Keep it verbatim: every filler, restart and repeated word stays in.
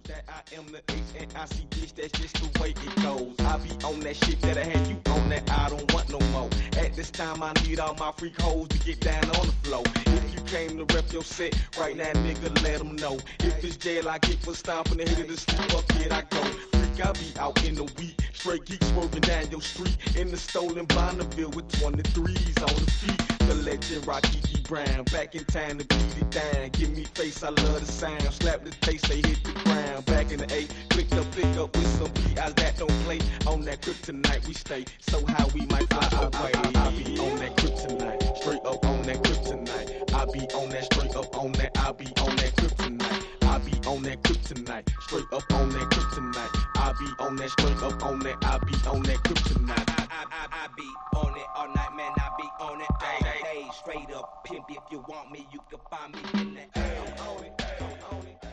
that I am the H and I see bitch, that's just the way it goes. I be on that shit that I had you on that I don't want no more. At this time I need all my freak hoes to get down on the floor. If you came to rep your set right now, nigga, let them know. If it's jail I get for stomping the head of the street, up here I go. Freak, I be out in the week, straight geeks swerving down your street in the stolen Bonneville with twenty-threes on the feet. The legend Rocky D. Brown, back in time to beat it down. Give me face, I love the sound. Slap the taste, they hit the ground. Back in the eight, click up, pick up with some P Is that don't play. On that kryptonite we stay, so how we might fly away. I, I, I be on that kryptonite, straight up on that kryptonite. I be on that, straight up on that. I be on that kryptonite. I be on that kryptonite, straight up on that kryptonite. I be on that, straight up on that. I be on that kryptonite. I, I, I, I be on it all night, man. I be on it all day. Straight up pimp, if you want me, you can find me in the air. I'm on it, I'm on it.